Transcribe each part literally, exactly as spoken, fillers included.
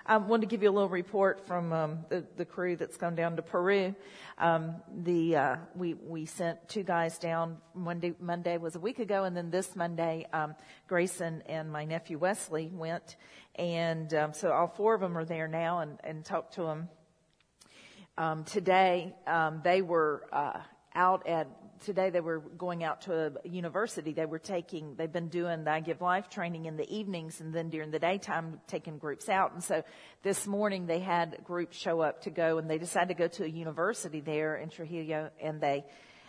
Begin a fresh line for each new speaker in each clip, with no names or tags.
I wanted to give you a little report from um, the, the crew that's gone down to Peru. Um, the uh, we we sent two guys down. Monday Monday was a week ago, and then this Monday, um, Grayson and my nephew Wesley went, and um, so all four of them are there now, and, and talked to them um, today. Um, they were uh, out at. Today they were going out to a university. They were taking, they've been doing the I Give Life training in the evenings, and then during the daytime taking groups out. And so this morning they had groups show up to go, and they decided to go to a university there in Trujillo, and they,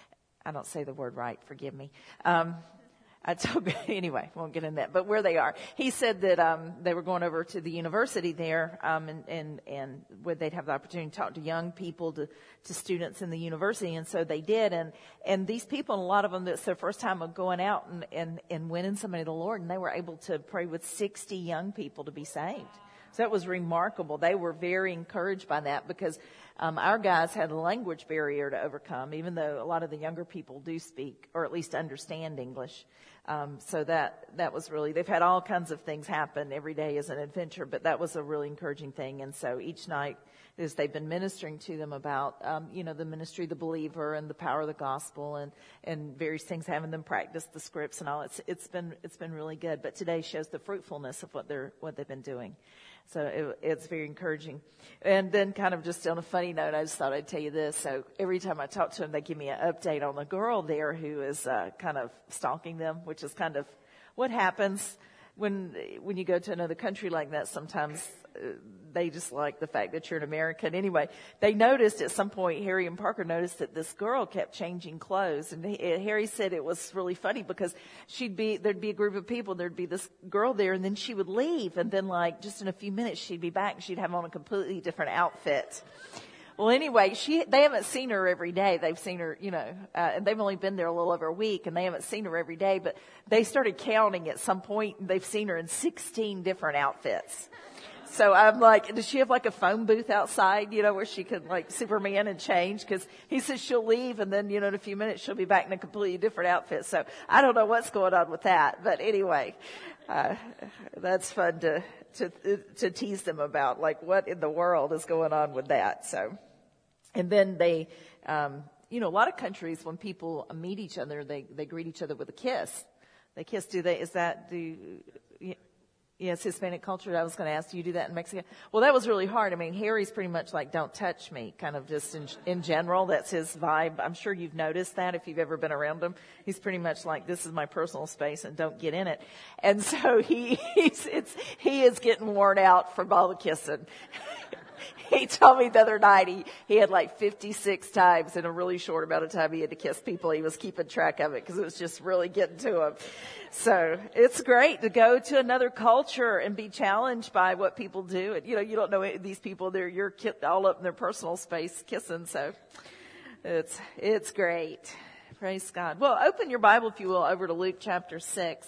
I don't say the word right, forgive me. Um, I told, anyway, won't get in that, but where they are. He said that, um, they were going over to the university there, um, and, and, and where they'd have the opportunity to talk to young people, to, to students in the university. And so they did. And, and these people, and a lot of them, it's their first time of going out and, and, and winning somebody to the Lord. And they were able to pray with sixty young people to be saved. So that was remarkable. They were very encouraged by that, because um, our guys had a language barrier to overcome, even though a lot of the younger people do speak, or at least understand English. Um, so that that was really, they've had all kinds of things happen. Every day is an adventure, but that was a really encouraging thing. And so each night, as they've been ministering to them about, um, you know, the ministry of the believer and the power of the gospel, and, and various things, having them practice the scripts and all. It's it's been it's been really good. But today shows the fruitfulness of what they're what they've been doing. So it, it's very encouraging. And then, kind of just on a funny note, I just thought I'd tell you this. So every time I talk to them, they give me an update on the girl there who is uh, kind of stalking them, which is kind of what happens when when you go to another country like that. Sometimes uh, they just like the fact that you're an American. Anyway, they noticed at some point, Harry and Parker noticed that this girl kept changing clothes. And he, Harry said it was really funny, because she'd be, there'd be a group of people, there'd be this girl there, and then she would leave. And then, like, just in a few minutes, she'd be back, and she'd have on a completely different outfit. Well, anyway, she, they haven't seen her every day. They've seen her, you know, uh, and they've only been there a little over a week, and they haven't seen her every day, but they started counting at some point, and they've seen her in sixteen different outfits. So I'm like, does she have like a phone booth outside, you know, where she could like Superman and change? Because he says she'll leave, and then, you know, in a few minutes she'll be back in a completely different outfit. So I don't know what's going on with that. But anyway, uh, that's fun to, to, to tease them about, like, what in the world is going on with that. So, and then they, um, you know, a lot of countries, when people meet each other, they, they greet each other with a kiss. They kiss, do they, is that, do you, Yes, Hispanic culture. I was going to ask, do you do that in Mexico? Well, that was really hard. I mean, Harry's pretty much like, don't touch me, kind of just in, in general. That's his vibe. I'm sure you've noticed that if you've ever been around him. He's pretty much like, this is my personal space and don't get in it. And so he, he's, it's, he is getting worn out from all the kissing. He told me the other night he, he had like fifty-six times in a really short amount of time he had to kiss people. He was keeping track of it because it was just really getting to him. So it's great to go to another culture and be challenged by what people do. And, you know, you don't know these people. They're, you're all up in their personal space kissing. So it's, it's great. Praise God. Well, open your Bible, if you will, over to Luke chapter six.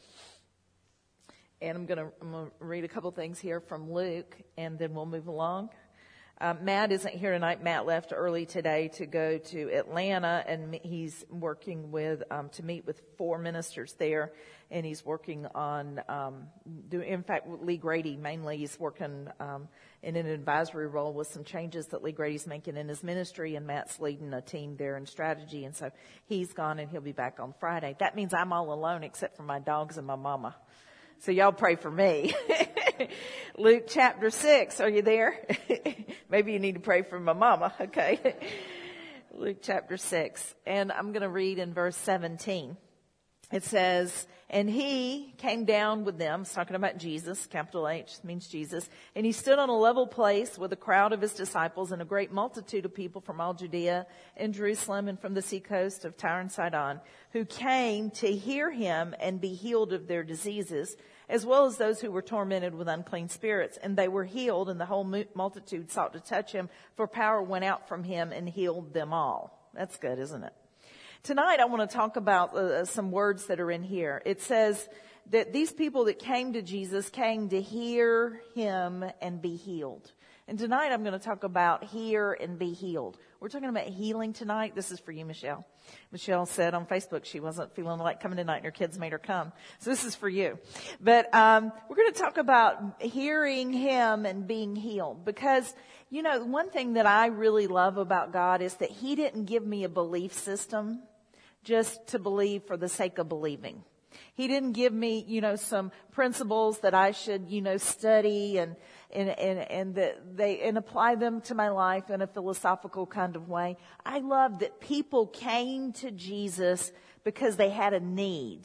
And I'm going to I'm going to read a couple things here from Luke, and then we'll move along. Uh, Matt isn't here tonight. Matt left early today to go to Atlanta, and he's working with um, to meet with four ministers there, and he's working on um, doing. In fact, Lee Grady mainly he's working um, in an advisory role with some changes that Lee Grady's making in his ministry, and Matt's leading a team there in strategy, and so he's gone, and he'll be back on Friday. That means I'm all alone except for my dogs and my mama. So y'all pray for me. Luke chapter six. Are you there? Maybe you need to pray for my mama. Okay. Luke chapter six. And I'm going to read in verse seventeen. It says, and he came down with them. It's talking about Jesus. Capital H means Jesus. And he stood on a level place with a crowd of his disciples and a great multitude of people from all Judea and Jerusalem and from the seacoast of Tyre and Sidon, who came to hear him and be healed of their diseases, as well as those who were tormented with unclean spirits. And they were healed, and the whole multitude sought to touch him, for power went out from him and healed them all. That's good, isn't it? Tonight I want to talk about uh, some words that are in here. It says that these people that came to Jesus came to hear him and be healed. And tonight I'm going to talk about hear and be healed. We're talking about healing tonight. This is for you, Michelle. Michelle said on Facebook she wasn't feeling like coming tonight and her kids made her come. So this is for you. But um, we're going to talk about hearing him and being healed. Because, you know, one thing that I really love about God is that he didn't give me a belief system just to believe for the sake of believing. He didn't give me, you know, some principles that I should, you know, study and and and and that they and apply them to my life in a philosophical kind of way. I love that people came to Jesus because they had a need.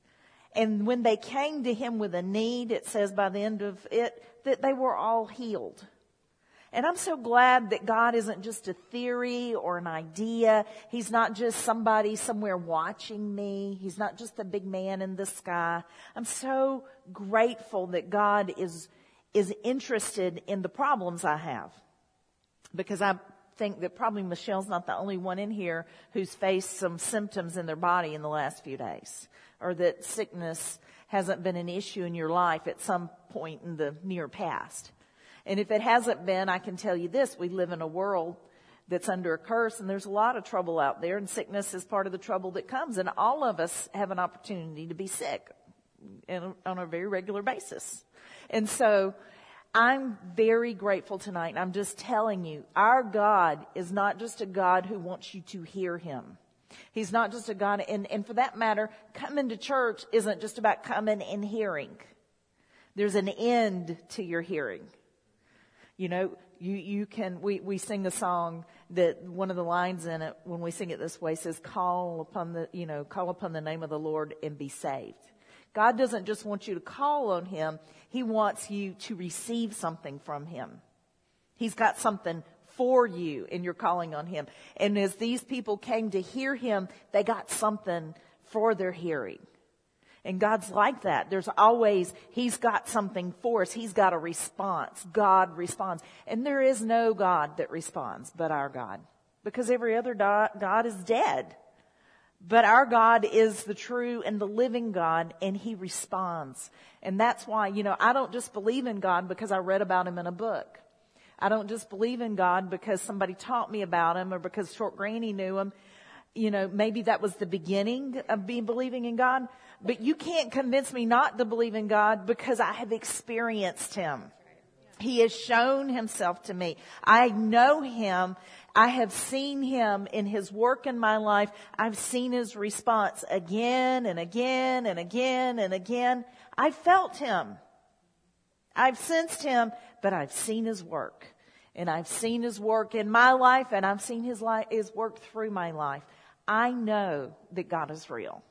And when they came to him with a need, it says by the end of it that they were all healed. And I'm so glad that God isn't just a theory or an idea. He's not just somebody somewhere watching me. He's not just the big man in the sky. I'm so grateful that God is, is interested in the problems I have. Because I think that probably Michelle's not the only one in here who's faced some symptoms in their body in the last few days. Or that sickness hasn't been an issue in your life at some point in the near past. And if it hasn't been, I can tell you this, we live in a world that's under a curse, and there's a lot of trouble out there, and sickness is part of the trouble that comes. And all of us have an opportunity to be sick in, on a very regular basis. And so I'm very grateful tonight, and I'm just telling you, our God is not just a God who wants you to hear him. He's not just a God, and, and for that matter, coming to church isn't just about coming and hearing. There's an end to your hearing. You know, you, you can, we, we sing a song that one of the lines in it, when we sing it this way, says, call upon the, you know, call upon the name of the Lord and be saved. God doesn't just want you to call on him. He wants you to receive something from him. He's got something for you and you're calling on him. And as these people came to hear him, they got something for their hearing. And God's like that. There's always, he's got something for us. He's got a response. God responds. And there is no God that responds but our God. Because every other God is dead. But our God is the true and the living God, and he responds. And that's why, you know, I don't just believe in God because I read about him in a book. I don't just believe in God because somebody taught me about him or because Short Granny knew him. You know, maybe that was the beginning of being believing in God. But you can't convince me not to believe in God because I have experienced him. He has shown himself to me. I know him. I have seen him in his work in my life. I've seen his response again and again and again and again. I've felt him. I've sensed him, but I've seen his work. And I've seen his work in my life, and I've seen his life, his work through my life. I know that God is real.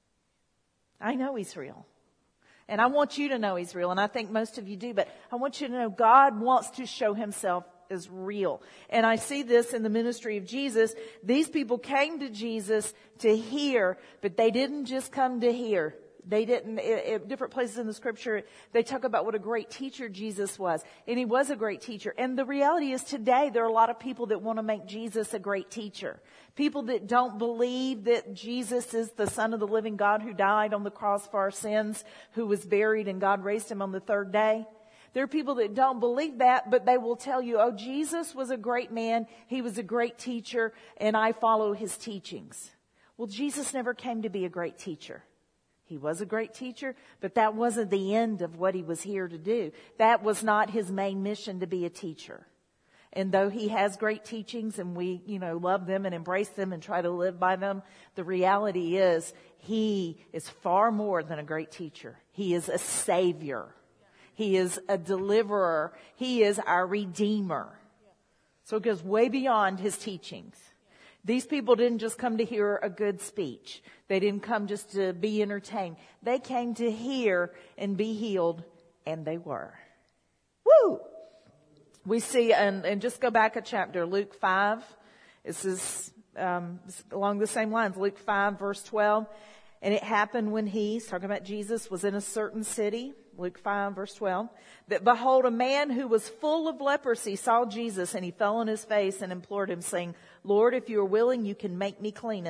I know he's real. And I want you to know he's real. And I think most of you do. But I want you to know God wants to show himself as real. And I see this in the ministry of Jesus. These people came to Jesus to hear, but they didn't just come to hear. They didn't, at different places in the scripture, they talk about what a great teacher Jesus was. And he was a great teacher. And the reality is today, there are a lot of people that want to make Jesus a great teacher. People that don't believe that Jesus is the Son of the living God who died on the cross for our sins, who was buried and God raised him on the third day. There are people that don't believe that, but they will tell you, oh, Jesus was a great man. He was a great teacher, and I follow his teachings. Well, Jesus never came to be a great teacher. He was a great teacher, but that wasn't the end of what he was here to do. That was not his main mission, to be a teacher. And though he has great teachings and we, you know, love them and embrace them and try to live by them, the reality is he is far more than a great teacher. He is a savior. He is a deliverer. He is our redeemer. So it goes way beyond his teachings. These people didn't just come to hear a good speech. They didn't come just to be entertained. They came to hear and be healed, and they were. Woo! We see, and, and just go back a chapter, Luke five. This is um, along the same lines, Luke five, verse twelve. And it happened when he, he's talking about Jesus, was in a certain city, Luke five, verse twelve, that behold, a man who was full of leprosy saw Jesus, and he fell on his face and implored him, saying, Lord, if you are willing, you can make me clean. And,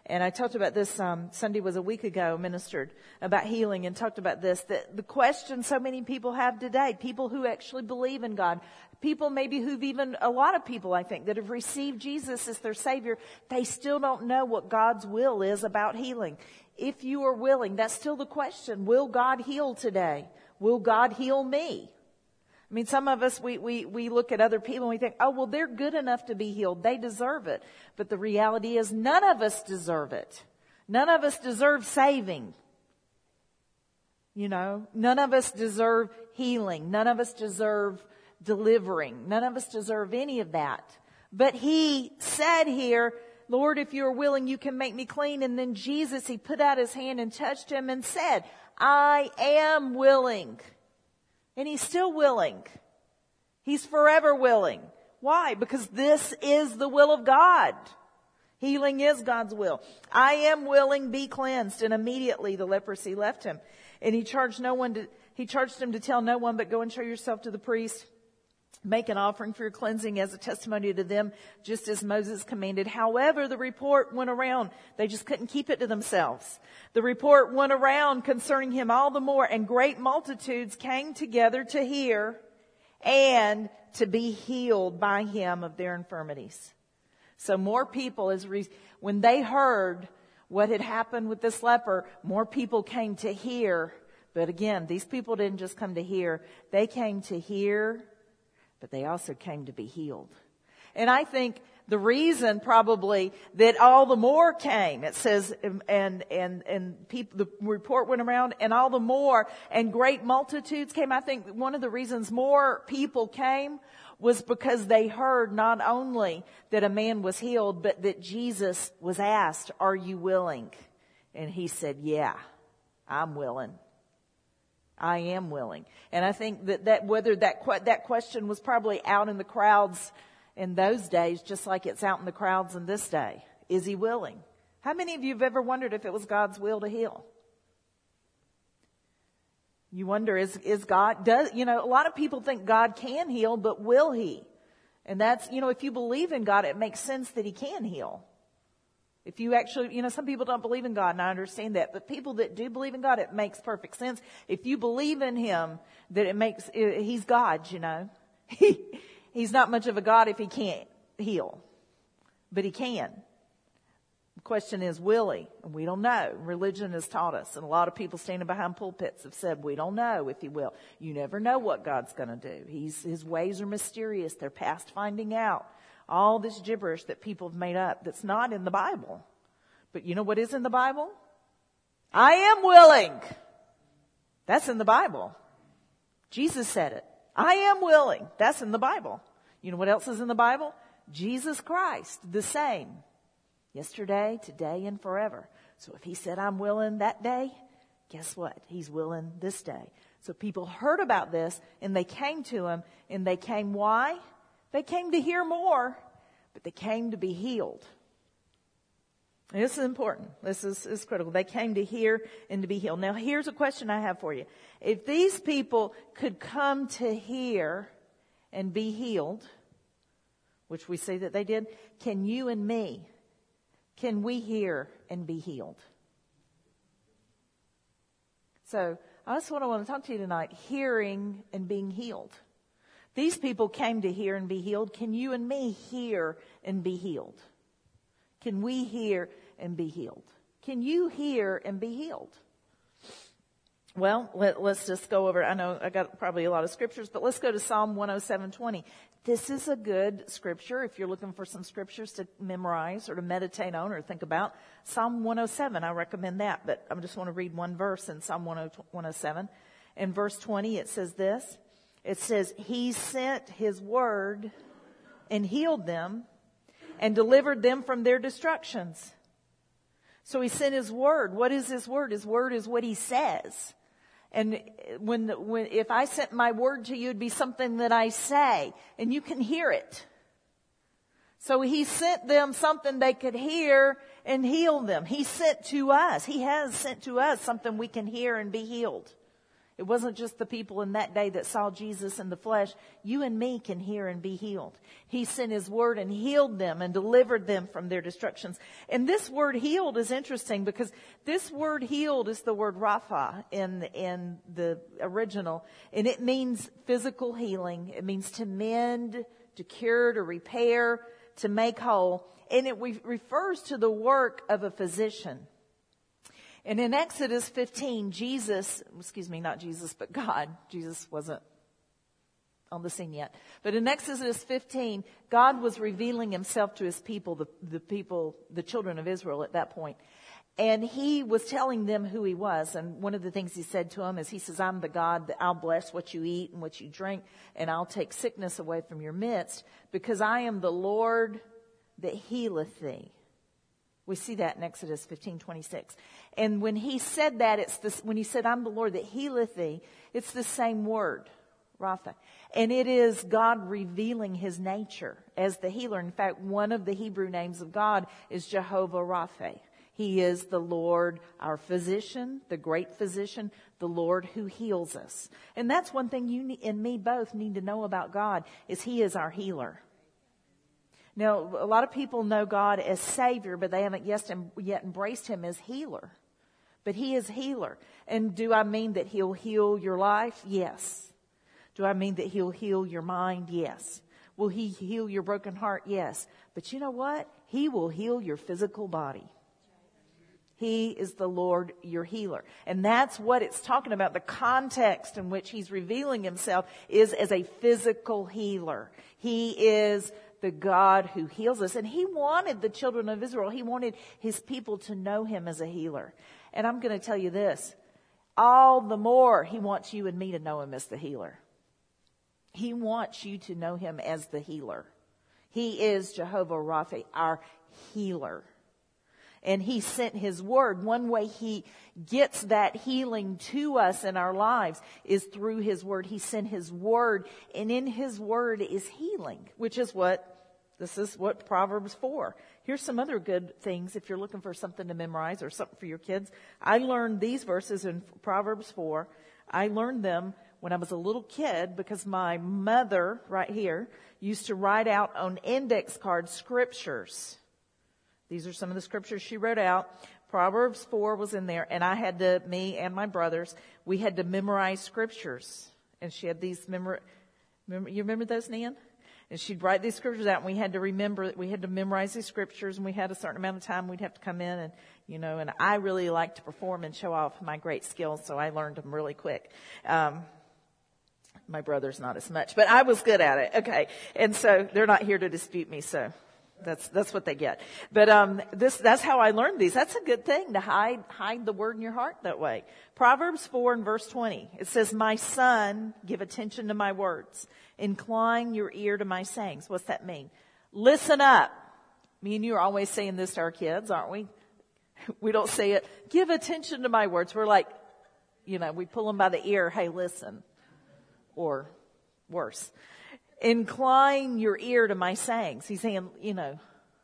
And I talked about this, um, Sunday was a week ago, ministered about healing and talked about this, that the question so many people have today, people who actually believe in God, people maybe who've even, a lot of people I think that have received Jesus as their Savior, they still don't know what God's will is about healing. If you are willing, that's still the question, will God heal today? Will God heal me? I mean, some of us, we, we, we look at other people and we think, oh, well, they're good enough to be healed. They deserve it. But the reality is none of us deserve it. None of us deserve saving. You know, none of us deserve healing. None of us deserve delivering. None of us deserve any of that. But he said here, Lord, if you are willing, you can make me clean. And then Jesus, he put out his hand and touched him and said, I am willing. And he's still willing. He's forever willing. Why? Because this is the will of God. Healing is God's will. I am willing, be cleansed. And immediately the leprosy left him. And he charged no one to, he charged him to tell no one, but go and show yourself to the priest. Make an offering for your cleansing as a testimony to them, just as Moses commanded. However, the report went around. They just couldn't keep it to themselves. The report went around concerning him all the more, and great multitudes came together to hear and to be healed by him of their infirmities. So more people, as re- when they heard what had happened with this leper, more people came to hear. But again, these people didn't just come to hear. They came to hear, but they also came to be healed. And I think the reason probably that all the more came, it says, and, and, and people, the report went around and all the more, and great multitudes came. I think one of the reasons more people came was because they heard not only that a man was healed, but that Jesus was asked, are you willing? And he said, yeah, I'm willing. I am willing. And I think that, that whether that that question was probably out in the crowds in those days, just like it's out in the crowds in this day. Is he willing? How many of you have ever wondered if it was God's will to heal? You wonder, is, is God, does, you know, a lot of people think God can heal, but will he? And that's, you know, if you believe in God, it makes sense that he can heal. If you actually, you know, some people don't believe in God, and I understand that. But people that do believe in God, it makes perfect sense. If you believe in him, that it makes, he's God, you know. He, he's not much of a God if he can't heal. But he can. The question is, will he? And we don't know. Religion has taught us. And a lot of people standing behind pulpits have said, we don't know if he will. You never know what God's going to do. He's, his ways are mysterious. They're past finding out. All this gibberish that people have made up that's not in the Bible. But you know what is in the Bible? I am willing. That's in the Bible. Jesus said it. I am willing. That's in the Bible. You know what else is in the Bible? Jesus Christ, the same. Yesterday, today, and forever. So if he said I'm willing that day, guess what? He's willing this day. So people heard about this and they came to him, and they came why? They came to hear more, but they came to be healed. And this is important. This is, is critical. They came to hear and to be healed. Now, here's a question I have for you. If these people could come to hear and be healed, which we see that they did, can you and me, can we hear and be healed? So that's what I want to talk to you tonight, hearing and being healed. These people came to hear and be healed. Can you and me hear and be healed? Can we hear and be healed? Can you hear and be healed? Well, let, let's just go over. I know I got probably a lot of scriptures, but let's go to Psalm one oh seven twenty. This is a good scripture if you're looking for some scriptures to memorize or to meditate on or think about. Psalm one oh seven, I recommend that, but I just want to read one verse in Psalm one oh seven. In verse twenty, it says this. It says, he sent his word and healed them and delivered them from their destructions. So he sent his word. What is his word? His word is what he says. And when, when, if I sent my word to you, it'd be something that I say, and you can hear it. So he sent them something they could hear and heal them. He sent to us. He has sent to us something we can hear and be healed. It wasn't just the people in that day that saw Jesus in the flesh. You and me can hear and be healed. He sent his word and healed them and delivered them from their destructions. And this word healed is interesting because this word healed is the word Rapha in, in the original. And it means physical healing. It means to mend, to cure, to repair, to make whole. And it re- refers to the work of a physician. And in Exodus fifteen, Jesus, excuse me, not Jesus, but God, Jesus wasn't on the scene yet. But in Exodus fifteen, God was revealing himself to his people, the, the people, the children of Israel at that point. And he was telling them who he was. And one of the things he said to them is, he says, I'm the God that I'll bless what you eat and what you drink, and I'll take sickness away from your midst, because I am the Lord that healeth thee. We see that in Exodus fifteen twenty-six. And when he said that, it's this, when he said, I'm the Lord that healeth thee, it's the same word, Rapha. And it is God revealing his nature as the healer. In fact, one of the Hebrew names of God is Jehovah Rapha. He is the Lord, our physician, the great physician, the Lord who heals us. And that's one thing you and me both need to know about God, is he is our healer. Now, a lot of people know God as Savior, but they haven't yet, yet embraced him as healer. But he is healer. And do I mean that he'll heal your life? Yes. Do I mean that he'll heal your mind? Yes. Will he heal your broken heart? Yes. But you know what? He will heal your physical body. He is the Lord, your healer. And that's what it's talking about. The context in which he's revealing himself is as a physical healer. He is the God who heals us. And he wanted the children of Israel, he wanted his people to know him as a healer. And I'm going to tell you this, all the more he wants you and me to know him as the healer. He wants you to know him as the healer. He is Jehovah Rapha, our healer. And he sent his word. One way he gets that healing to us in our lives is through his word. He sent his word, and in his word is healing, which is what, this is what Proverbs four. Here's some other good things if you're looking for something to memorize or something for your kids. I learned these verses in Proverbs four. I learned them when I was a little kid because my mother, right here, used to write out on index cards scriptures. These are some of the scriptures she wrote out. Proverbs four was in there, and I had to, me and my brothers, we had to memorize scriptures. And she had these, memor, remember, you remember those, Nan? And she'd write these scriptures out, and we had to remember, we had to memorize these scriptures, and we had a certain amount of time we'd have to come in, and, you know, and I really like to perform and show off my great skills, so I learned them really quick. Um, my brother's not as much, but I was good at it. Okay. And so they're not here to dispute me, so. That's, that's what they get. But, um, this, that's how I learned these. That's a good thing to hide, hide the word in your heart that way. Proverbs four and verse twenty. It says, my son, give attention to my words. Incline your ear to my sayings. What's that mean? Listen up. Me and you are always saying this to our kids, aren't we? We don't say it. Give attention to my words. We're like, you know, we pull them by the ear. Hey, listen. Or worse. Incline your ear to my sayings. He's saying, you know,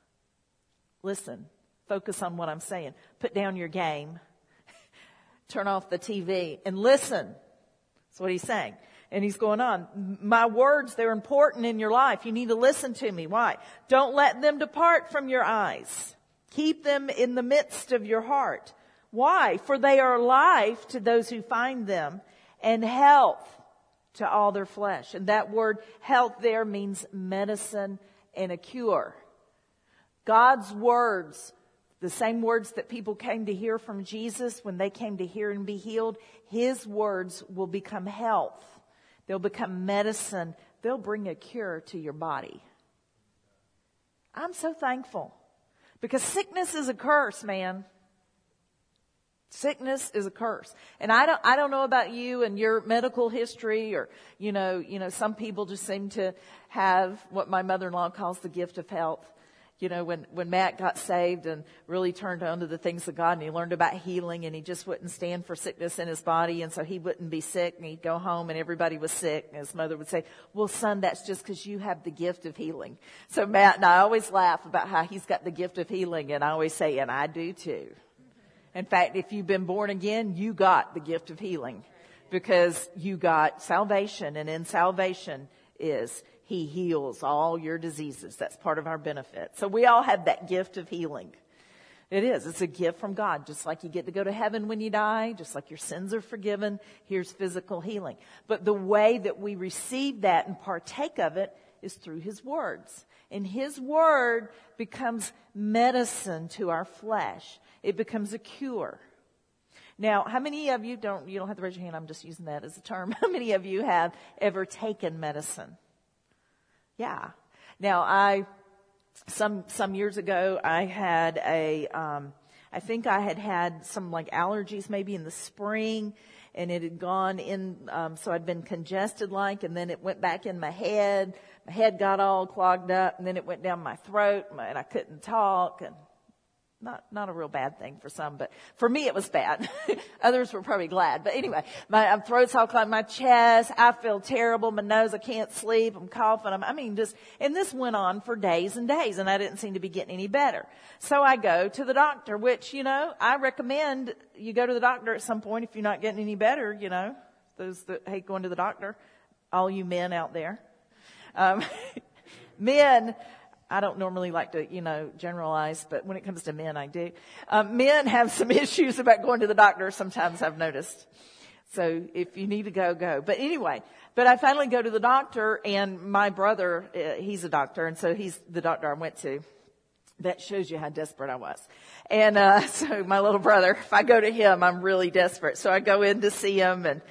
listen, focus on what I'm saying. Put down your game. Turn off the T V and listen. That's what he's saying. And he's going on. My words, they're important in your life. You need to listen to me. Why? Don't let them depart from your eyes. Keep them in the midst of your heart. Why? For they are life to those who find them and health to all their flesh. And that word health there means medicine and a cure. God's words, the same words that people came to hear from Jesus when they came to hear and be healed, his words will become health. They'll become medicine. They'll bring a cure to your body. I'm so thankful because sickness is a curse, man. Sickness is a curse. And I don't, I don't know about you and your medical history or, you know, you know, some people just seem to have what my mother-in-law calls the gift of health. You know, when, when Matt got saved and really turned on to the things of God and he learned about healing and he just wouldn't stand for sickness in his body and so he wouldn't be sick and he'd go home and everybody was sick and his mother would say, well, son, that's just because you have the gift of healing. So Matt and I always laugh about how he's got the gift of healing and I always say, and I do too. In fact, if you've been born again, you got the gift of healing because you got salvation, and in salvation is he heals all your diseases. That's part of our benefit. So we all have that gift of healing. It is. It's a gift from God. Just like you get to go to heaven when you die, just like your sins are forgiven, here's physical healing. But the way that we receive that and partake of it is through his words. And his word becomes medicine to our flesh. It becomes a cure. Now, how many of you don't, you don't have to raise your hand, I'm just using that as a term. How many of you have ever taken medicine? Yeah. Now, I, some, some years ago, I had a, um, I think I had had some like allergies maybe in the spring, and it had gone in, um, so I'd been congested like, and then it went back in my head. My head got all clogged up, and then it went down my throat, and I couldn't talk, and Not, not a real bad thing for some, but for me it was bad. Others were probably glad. But anyway, my um, throat's all clogged, my chest, I feel terrible, my nose, I can't sleep, I'm coughing. I'm, I mean, just, and this went on for days and days, and I didn't seem to be getting any better. So I go to the doctor, which, you know, I recommend you go to the doctor at some point if you're not getting any better, you know, those that hate going to the doctor, all you men out there. Um, men, I don't normally like to, you know, generalize, but when it comes to men, I do. Um, men have some issues about going to the doctor sometimes, I've noticed. So if you need to go, go. But anyway, but I finally go to the doctor, and my brother, uh, he's a doctor, and so he's the doctor I went to. That shows you how desperate I was. And uh so my little brother, if I go to him, I'm really desperate. So I go in to see him, and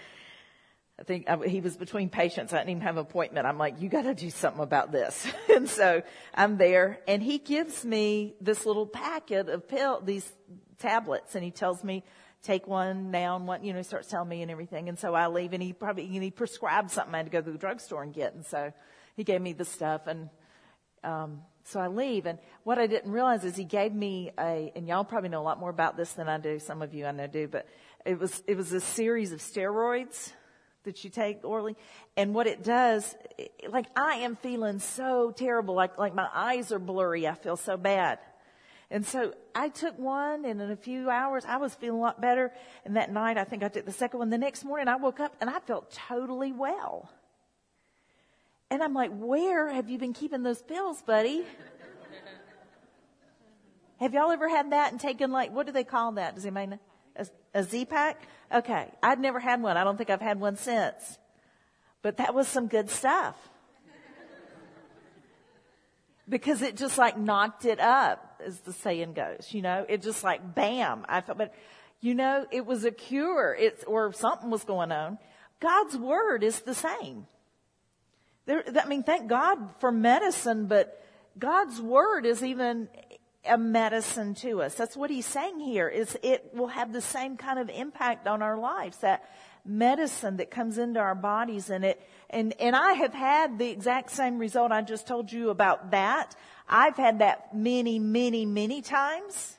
I think I, he was between patients. I didn't even have an appointment. I'm like, you got to do something about this. And so I'm there, and he gives me this little packet of pill, these tablets, and he tells me, take one down, one, you know, he starts telling me and everything. And so I leave, and he probably, and he prescribed something I had to go to the drugstore and get. And so he gave me the stuff, and, um, so I leave. And what I didn't realize is he gave me a, and y'all probably know a lot more about this than I do. Some of you I know do, but it was, it was a series of steroids that you take orally. And what it does, like I am feeling so terrible, like, like my eyes are blurry. I feel so bad. And so I took one, and in a few hours I was feeling a lot better. And that night I think I took the second one. The next morning I woke up and I felt totally well. And I'm like, where have you been keeping those pills, buddy? Have y'all ever had that and taken, like, what do they call that? Does anybody know? A, a Z-Pack? Okay. I'd never had one. I don't think I've had one since. But that was some good stuff. Because it just like knocked it up, as the saying goes, you know. It just like, bam. I felt, but, you know, it was a cure. It's, or something was going on. God's word is the same. There, I mean, thank God for medicine, but God's word is even a medicine to us. That's what he's saying here, is it will have the same kind of impact on our lives, that medicine that comes into our bodies. And it, and, and I have had the exact same result I just told you about that. I've had that many, many, many times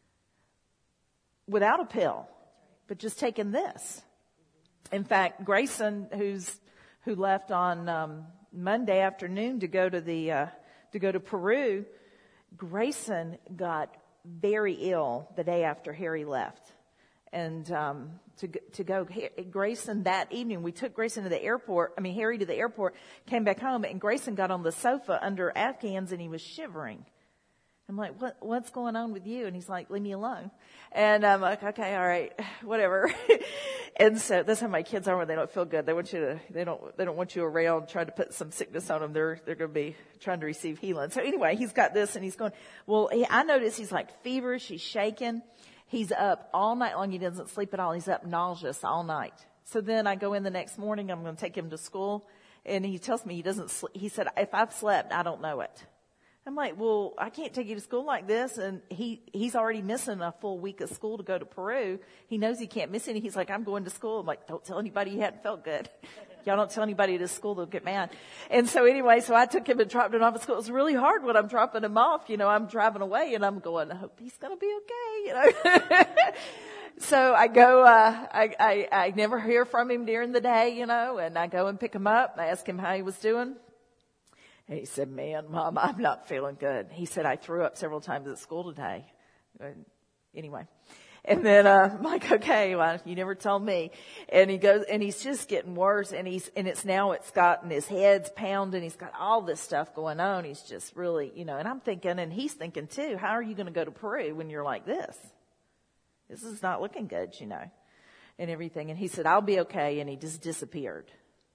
without a pill, but just taking this. In fact, Grayson, who's, who left on, um, Monday afternoon to go to the, uh, to go to Peru, Grayson got very ill the day after Harry left. And um to to go, Grayson, that evening, we took Grayson to the airport, I mean, Harry to the airport, came back home, and Grayson got on the sofa under Afghans, and he was shivering. I'm like, what, what's going on with you? And he's like, leave me alone. And I'm like, okay, all right, whatever. And so that's how my kids are when they don't feel good. They want you to, they don't, they don't want you around trying to put some sickness on them. They're, they're going to be trying to receive healing. So anyway, he's got this, and he's going, well, he, I notice he's like feverish. He's shaking. He's up all night long. He doesn't sleep at all. He's up nauseous all night. So then I go in the next morning. I'm going to take him to school, and he tells me he doesn't sleep. He said, if I've slept, I don't know it. I'm like, well, I can't take you to school like this. And he, he's already missing a full week of school to go to Peru. He knows he can't miss any. He's like, I'm going to school. I'm like, don't tell anybody you hadn't felt good. Y'all don't tell anybody at school, they'll get mad. And so anyway, so I took him and dropped him off at school. It was really hard when I'm dropping him off. You know, I'm driving away, and I'm going, I hope he's going to be okay, you know. So I go, uh, I, I, I never hear from him during the day, you know, and I go and pick him up. I ask him how he was doing. And he said, man, Mom, I'm not feeling good. He said, I threw up several times at school today. And anyway. And then, uh, I'm like, okay, well, you never told me. And he goes, and he's just getting worse. And he's, and it's now it's gotten his head's pounding. He's got all this stuff going on. He's just really, you know, and I'm thinking, and he's thinking too, how are you going to go to Peru when you're like this? This is not looking good, you know, and everything. And he said, I'll be okay. And he just disappeared.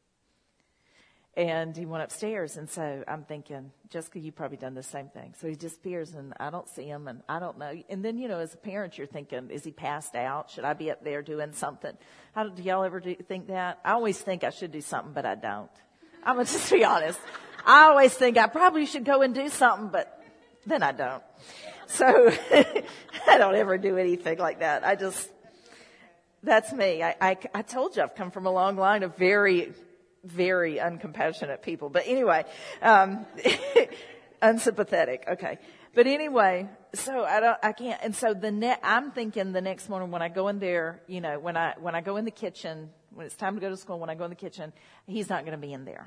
And he went upstairs. And so I'm thinking, Jessica, you've probably done the same thing. So he disappears and I don't see him and I don't know. And then, you know, as a parent, you're thinking, is he passed out? Should I be up there doing something? How do y'all ever do, think that? I always think I should do something, but I don't. I'm going to just be honest. I always think I probably should go and do something, but then I don't. So I don't ever do anything like that. I just, that's me. I, I, I told you I've come from a long line of very, very uncompassionate people. But anyway, um, unsympathetic. Okay. But anyway, so I don't, I can't. And so the ne- I'm thinking the next morning when I go in there, you know, when I, when I go in the kitchen, when it's time to go to school, when I go in the kitchen, he's not going to be in there.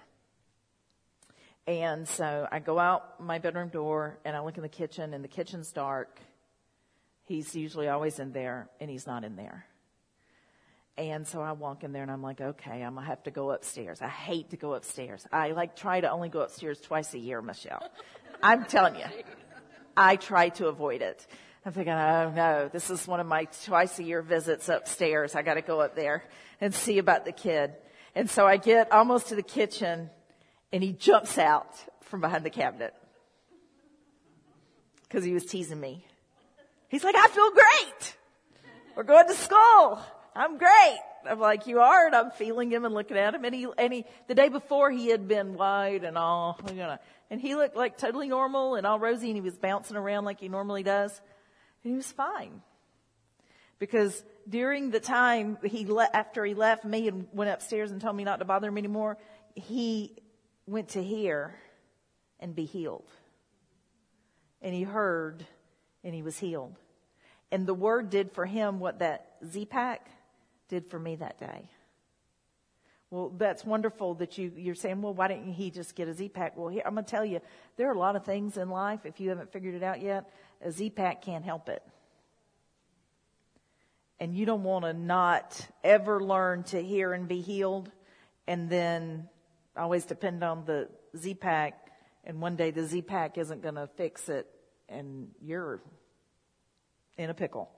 And so I go out my bedroom door and I look in the kitchen and the kitchen's dark. He's usually always in there and he's not in there. And so I walk in there and I'm like, okay, I'm going to have to go upstairs. I hate to go upstairs. I like try to only go upstairs twice a year, Michelle. I'm telling you, I try to avoid it. I'm thinking, oh no, this is one of my twice a year visits upstairs. I got to go up there and see about the kid. And so I get almost to the kitchen and he jumps out from behind the cabinet because he was teasing me. He's like, I feel great. We're going to school. I'm great. I'm like, you are? And I'm feeling him and looking at him. And he, and he, the day before he had been white and all, you know, and he looked like totally normal and all rosy and he was bouncing around like he normally does. And he was fine. Because during the time he le- after he left me and went upstairs and told me not to bother him anymore, he went to hear and be healed. And he heard and he was healed. And the word did for him what that Z-Pack did for me that day. Well, that's wonderful that you, you're saying, well, why didn't he just get a Z-Pack? Well, here, I'm going to tell you, there are a lot of things in life, if you haven't figured it out yet, a Z-Pack can't help it. And you don't want to not ever learn to hear and be healed and then always depend on the Z-Pack, and one day the Z-Pack isn't going to fix it and you're in a pickle.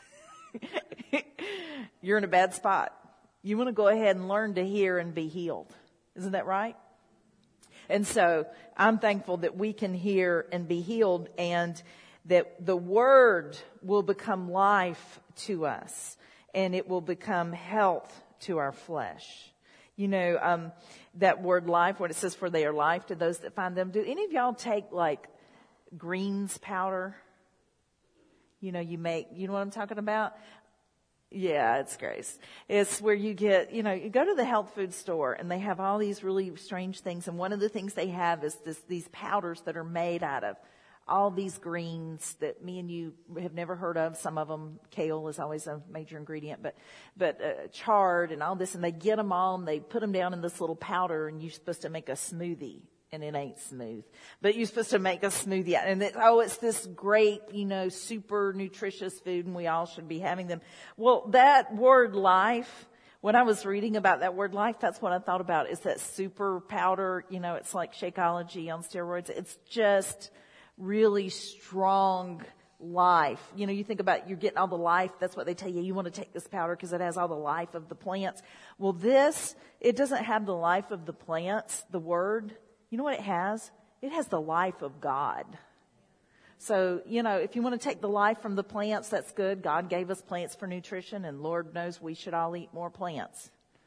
You're in a bad spot. You want to go ahead and learn to hear and be healed. Isn't that right? And so I'm thankful that we can hear and be healed and that the word will become life to us and it will become health to our flesh. You know, um, that word life, when it says for they are life to those that find them. Do any of y'all take like greens powder? You know, you make, you know what I'm talking about? Yeah, it's Grace. It's where you get, you know, you go to the health food store and they have all these really strange things. And one of the things they have is this, these powders that are made out of all these greens that me and you have never heard of. Some of them, kale is always a major ingredient, but, but uh, chard and all this. And they get them all and they put them down in this little powder and you're supposed to make a smoothie. And it ain't smooth, but you're supposed to make a smoothie. And it, oh, it's this great, you know, super nutritious food and we all should be having them. Well, that word life, when I was reading about that word life, that's what I thought about is that super powder, you know, it's like Shakeology on steroids. It's just really strong life. You know, you think about you're getting all the life. That's what they tell you. You want to take this powder because it has all the life of the plants. Well, this, it doesn't have the life of the plants, the word. You know what it has? It has the life of God. So, you know, if you want to take the life from the plants, that's good. God gave us plants for nutrition, and Lord knows we should all eat more plants.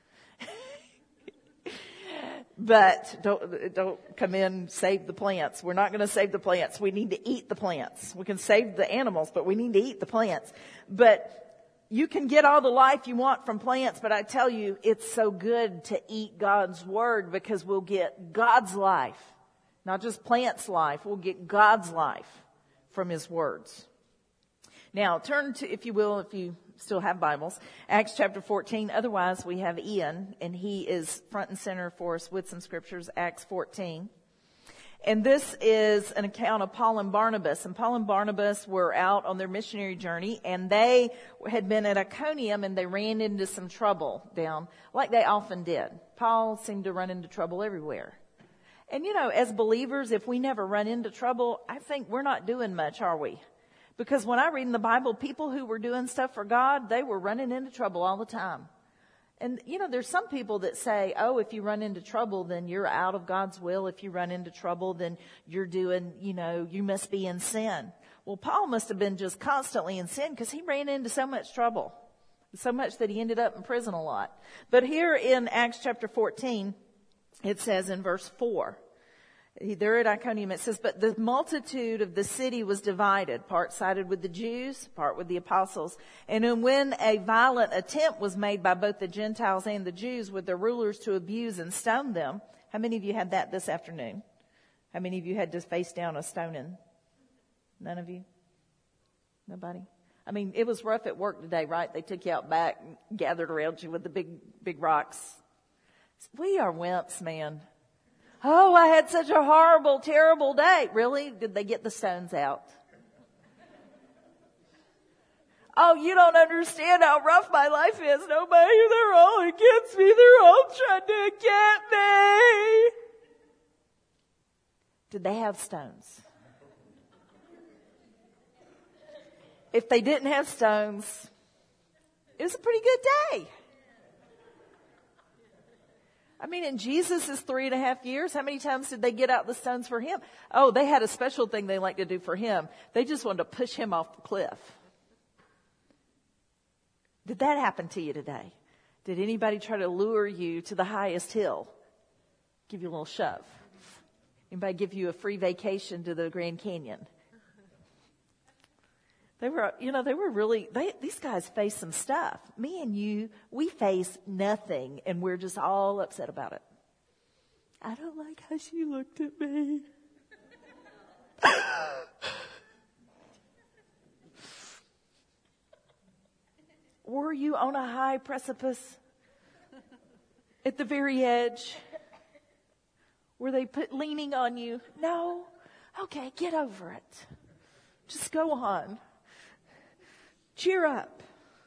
But don't, don't come in, save the plants. We're not going to save the plants. We need to eat the plants. We can save the animals, but we need to eat the plants. But you can get all the life you want from plants, but I tell you, it's so good to eat God's word because we'll get God's life, not just plants' life. We'll get God's life from his words. Now, turn to, if you will, if you still have Bibles, Acts chapter fourteen. Otherwise, we have Ian, and he is front and center for us with some scriptures, Acts fourteen. And this is an account of Paul and Barnabas. And Paul and Barnabas were out on their missionary journey, and they had been at Iconium, and they ran into some trouble down, like they often did. Paul seemed to run into trouble everywhere. And you know, as believers, if we never run into trouble, I think we're not doing much, are we? Because when I read in the Bible, people who were doing stuff for God, they were running into trouble all the time. And, you know, there's some people that say, oh, if you run into trouble, then you're out of God's will. If you run into trouble, then you're doing, you know, you must be in sin. Well, Paul must have been just constantly in sin because he ran into so much trouble, so much that he ended up in prison a lot. But here in Acts chapter fourteen, it says in verse four, they're at Iconium. It says, but the multitude of the city was divided. Part sided with the Jews, part with the apostles. And when a violent attempt was made by both the Gentiles and the Jews with their rulers to abuse and stone them. How many of you had that this afternoon? How many of you had to face down a stoning? None of you? Nobody? I mean, it was rough at work today, right? They took you out back and gathered around you with the big, big rocks. We are wimps, man. Oh, I had such a horrible, terrible day. Really? Did they get the stones out? Oh, you don't understand how rough my life is. Nobody, they're all against me. They're all trying to get me. Did they have stones? If they didn't have stones, it was a pretty good day. I mean, in Jesus' three and a half years, how many times did they get out the stones for him? Oh, they had a special thing they liked to do for him. They just wanted to push him off the cliff. Did that happen to you today? Did anybody try to lure you to the highest hill? Give you a little shove? Anybody give you a free vacation to the Grand Canyon? They were, you know, they were really, they, these guys faced some stuff. Me and you, we face nothing, and we're just all upset about it. I don't like how she looked at me. Were you on a high precipice at the very edge? Were they put, leaning on you? No? Okay, get over it. Just go on. Cheer up.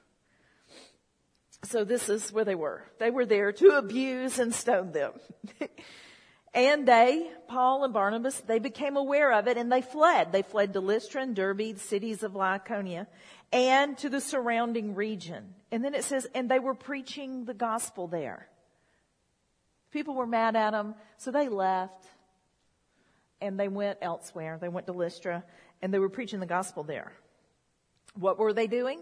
So this is where they were. They were there to abuse and stone them. And they, Paul and Barnabas, they became aware of it and they fled. They fled to Lystra and Derbe, cities of Lycaonia, and to the surrounding region. And then it says, and they were preaching the gospel there. People were mad at them, so they left and they went elsewhere. They went to Lystra and they were preaching the gospel there. What were they doing?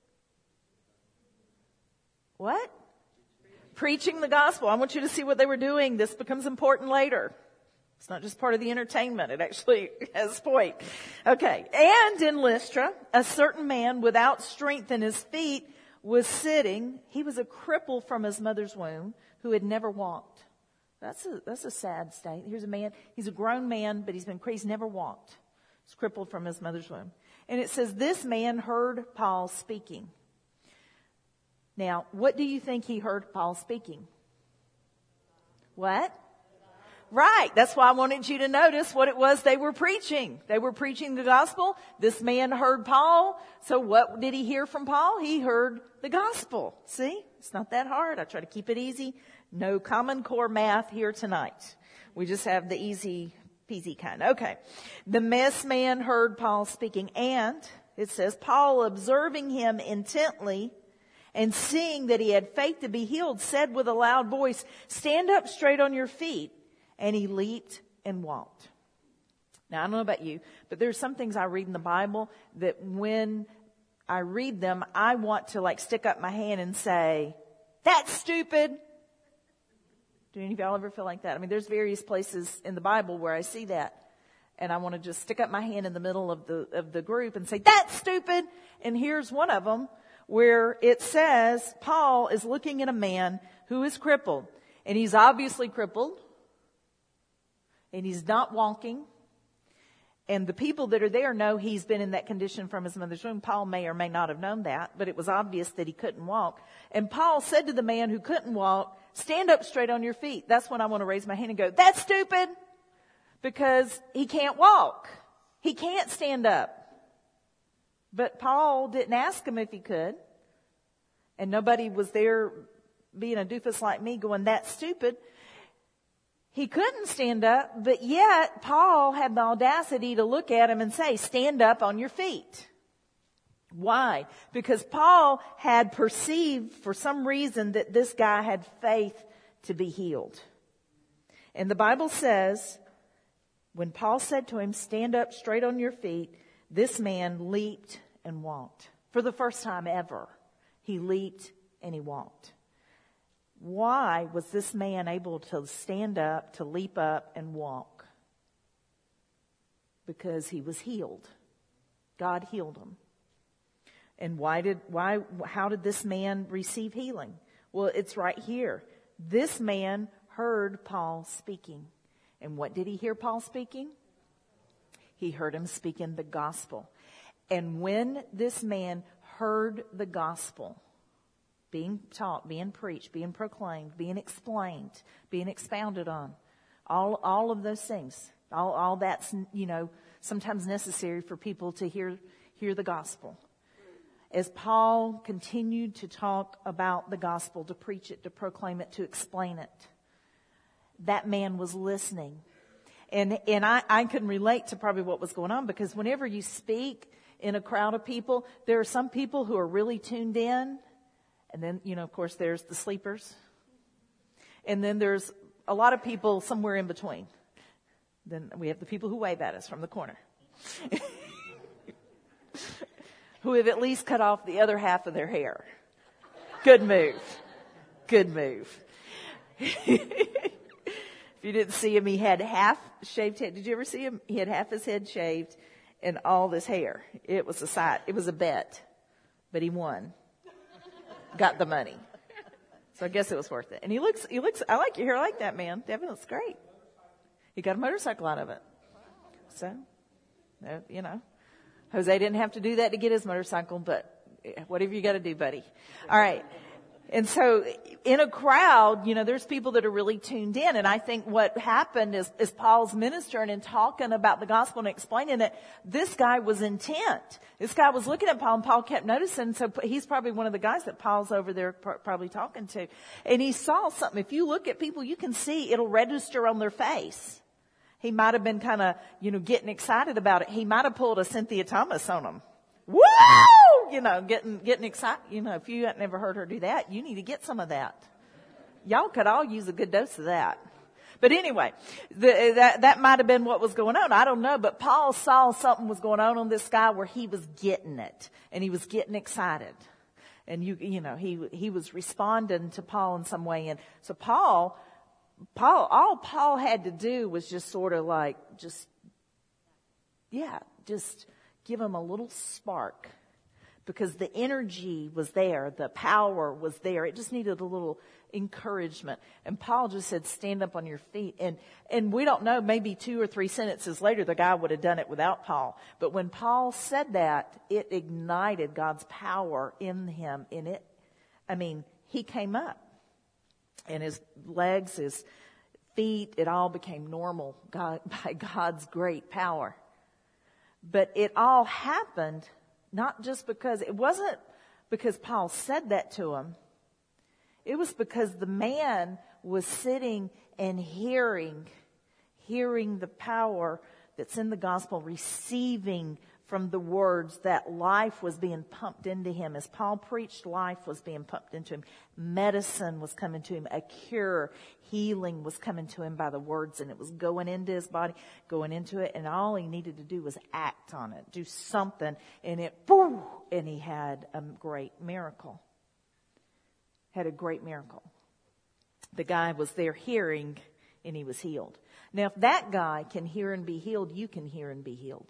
What? Preaching the gospel. I want you to see what they were doing. This becomes important later. It's not just part of the entertainment. It actually has a point. Okay. And in Lystra, a certain man without strength in his feet was sitting. He was a cripple from his mother's womb who had never walked. That's a, that's a sad state. Here's a man. He's a grown man, but he's been crazy. He's never walked. He's crippled from his mother's womb. And it says, this man heard Paul speaking. Now, what do you think he heard Paul speaking? What? Right. That's why I wanted you to notice what it was they were preaching. They were preaching the gospel. This man heard Paul. So what did he hear from Paul? He heard the gospel. See? It's not that hard. I try to keep it easy. No Common Core math here tonight. We just have the easy peasy kind. Okay. The mess man heard Paul speaking, and it says, Paul, observing him intently and seeing that he had faith to be healed, said with a loud voice, stand up straight on your feet. And he leaped and walked. Now, I don't know about you, but there's some things I read in the Bible that when I read them, I want to like stick up my hand and say, that's stupid. Do any of y'all ever feel like that? I mean, there's various places in the Bible where I see that. And I want to just stick up my hand in the middle of the of the group and say, that's stupid. And here's one of them where it says, Paul is looking at a man who is crippled. And he's obviously crippled. And he's not walking. And the people that are there know he's been in that condition from his mother's womb. Paul may or may not have known that, but it was obvious that he couldn't walk. And Paul said to the man who couldn't walk, stand up straight on your feet. That's when I want to raise my hand and go, that's stupid. because he can't walk. He can't stand up. But Paul didn't ask him if he could. And nobody was there being a doofus like me going, that's stupid. He couldn't stand up, but yet Paul had the audacity to look at him and say, stand up on your feet. Why? Because Paul had perceived for some reason that this guy had faith to be healed. And the Bible says, when Paul said to him, stand up straight on your feet, this man leaped and walked. For the first time ever, he leaped and he walked. Why was this man able to stand up, to leap up and walk? Because he was healed. God healed him. And why did, why, how did this man receive healing? Well, it's right here. This man heard Paul speaking. And what did he hear Paul speaking? He heard him speaking the gospel. And when this man heard the gospel being taught, being preached, being proclaimed, being explained, being expounded on, all, all of those things, all, all that's, you know, sometimes necessary for people to hear, hear the gospel. As Paul continued to talk about the gospel, to preach it, to proclaim it, to explain it, that man was listening. And and I, I can relate to probably what was going on, because whenever you speak in a crowd of people, there are some people who are really tuned in. And then, you know, of course, there's the sleepers. And then there's a lot of people somewhere in between. Then we have the people who wave at us from the corner. Who have at least cut off the other half of their hair. Good move. Good move. If you didn't see him, he had half shaved head. Did you ever see him? He had half his head shaved and all this hair. It was a sight. It was a bet. But he won. Got the money. So I guess it was worth it. And he looks, he looks, I like your hair like that, man. Devin looks great. He got a motorcycle out of it. So, you know, Jose didn't have to do that to get his motorcycle, but whatever you got to do, buddy. All right. And so in a crowd, you know, there's people that are really tuned in. And I think what happened is, is Paul's ministering and talking about the gospel and explaining it. This guy was intent. This guy was looking at Paul, and Paul kept noticing. So he's probably one of the guys that Paul's over there probably talking to. And he saw something. If you look at people, you can see it'll register on their face. He might have been kind of, you know, getting excited about it. He might have pulled a Cynthia Thomas on him. Woo! You know, getting, getting excited. You know, if you hadn't ever heard her do that, you need to get some of that. Y'all could all use a good dose of that. But anyway, the, that, that might have been what was going on. I don't know. But Paul saw something was going on on this guy where he was getting it. And he was getting excited. And you, you know, he, he was responding to Paul in some way. And so Paul, Paul, all Paul had to do was just sort of like, just, yeah, just give him a little spark. Because the energy was there, the power was there. It just needed a little encouragement. And Paul just said, stand up on your feet. And, and we don't know, maybe two or three sentences later, the guy would have done it without Paul. But when Paul said that, it ignited God's power in him. In it, I mean, he came up. And his legs, his feet, it all became normal God, by God's great power. But it all happened not just because, it wasn't because Paul said that to him. It was because the man was sitting and hearing, hearing the power that's in the gospel, receiving from the words that life was being pumped into him. As Paul preached, life was being pumped into him. Medicine was coming to him. A cure, healing was coming to him by the words, and it was going into his body, going into it, and all he needed to do was act on it, do something, and it, boom, and he had a great miracle. Had a great miracle. The guy was there hearing, and he was healed. Now, if that guy can hear and be healed, you can hear and be healed.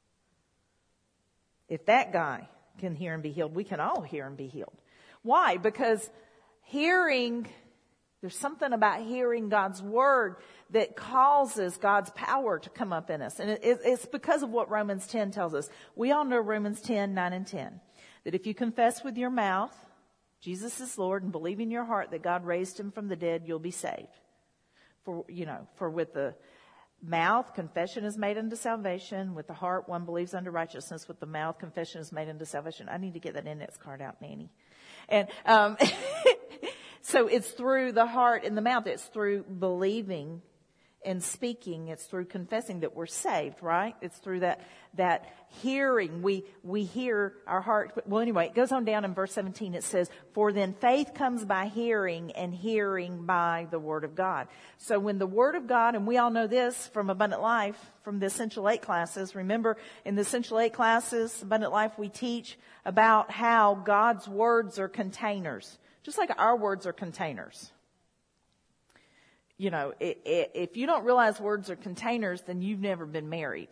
If that guy can hear and be healed, we can all hear and be healed. Why? Because hearing, there's something about hearing God's word that causes God's power to come up in us. And it, it's because of what Romans ten tells us. We all know Romans ten, nine and ten. That if you confess with your mouth Jesus is Lord and believe in your heart that God raised him from the dead, you'll be saved. For, you know, for with the mouth, confession is made unto salvation. With the heart, one believes unto righteousness. With the mouth, confession is made unto salvation. I need to get that index card out, Nanny. And um, so it's through the heart and the mouth. It's through believing and speaking. It's through confessing that we're saved, right? It's through that that hearing. We we hear our heart. Well, anyway, it goes on down in verse seventeen. It says, "For then faith comes by hearing, and hearing by the word of God." So when the word of God, and we all know this from Abundant Life, from the Essential Eight classes. Remember, in the Essential Eight classes, Abundant Life, we teach about how God's words are containers, just like our words are containers. You know, it, it, if you don't realize words are containers, then you've never been married.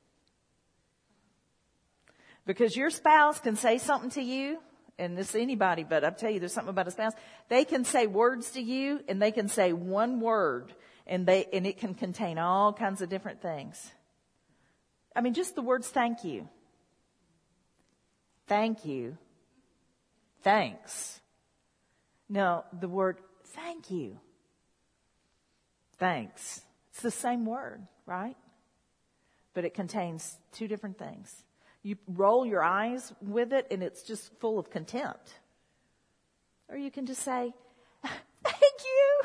Because your spouse can say something to you, and this is anybody, but I'll tell you, there's something about a spouse. They can say words to you, and they can say one word, and they and it can contain all kinds of different things. I mean, just the words "thank you," "thank you," "thanks." No, the word "thank you." Thanks. It's the same word, right? But it contains two different things. You roll your eyes with it and it's just full of contempt. Or you can just say, "Thank you."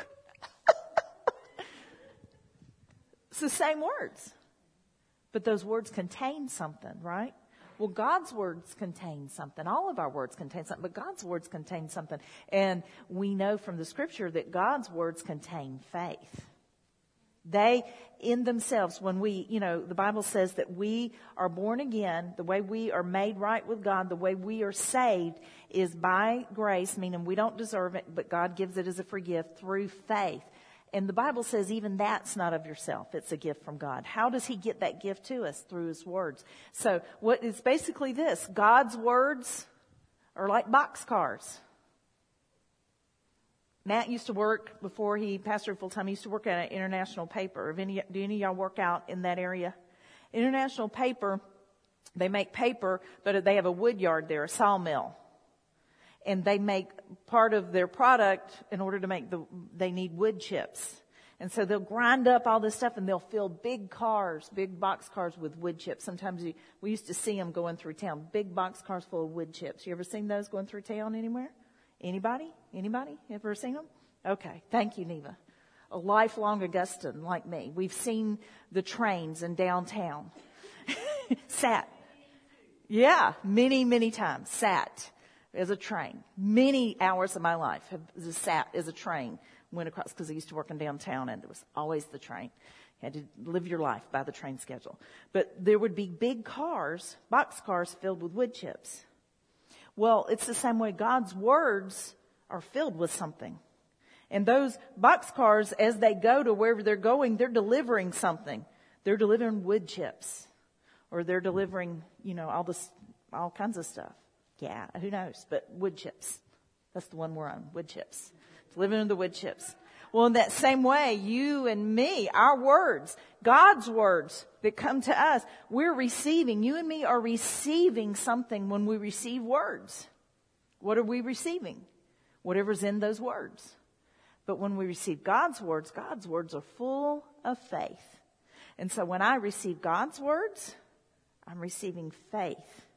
It's the same words. But those words contain something, right? Well, God's words contain something. All of our words contain something, but God's words contain something. And we know from the scripture that God's words contain faith. They, in themselves, when we, you know, the Bible says that we are born again, the way we are made right with God, the way we are saved is by grace, meaning we don't deserve it, but God gives it as a free gift through faith. And the Bible says even that's not of yourself. It's a gift from God. How does he get that gift to us? Through his words. So what is basically this? God's words are like boxcars. Matt used to work, before he pastored full time, he used to work at an International Paper. If any, do any of y'all work out in that area? International Paper, they make paper, but they have a wood yard there, a sawmill. And they make part of their product, in order to make the, they need wood chips. And so they'll grind up all this stuff and they'll fill big cars, big box cars with wood chips. Sometimes you, we used to see them going through town, big box cars full of wood chips. You ever seen those going through town anywhere? Anybody? Anybody? Ever seen them? Okay. Thank you, Neva. A lifelong Augustan like me. We've seen the trains in downtown. Sat. Yeah, many, many times. Sat as a train. Many hours of my life have sat as a train. Went across, because I used to work in downtown and there was always the train. You had to live your life by the train schedule. But there would be big cars, box cars filled with wood chips. Well, it's the same way. God's words are filled with something. And those boxcars, as they go to wherever they're going, they're delivering something. They're delivering wood chips. Or they're delivering, you know, all this, all kinds of stuff. Yeah, who knows? But wood chips. That's the one we're on, wood chips. Delivering the wood chips. Well, in that same way, you and me, our words, God's words that come to us, we're receiving, you and me are receiving something when we receive words. What are we receiving? Whatever's in those words. But when we receive God's words, God's words are full of faith. And so when I receive God's words, I'm receiving faith.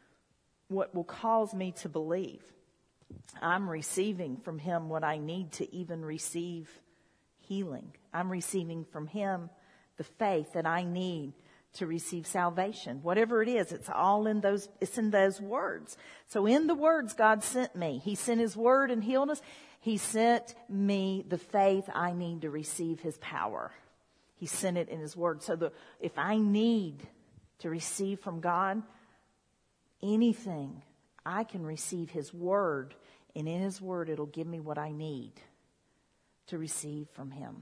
What will cause me to believe. I'm receiving from him what I need to even receive healing. I'm receiving from him the faith that I need to receive salvation. Whatever it is, it's all in those, it's in those words. So in the words God sent me, he sent his word and healed us. He sent me the faith I need to receive his power. He sent it in his word. So the, if I need to receive from God anything, I can receive his word, and in his word it'll give me what I need to receive from him.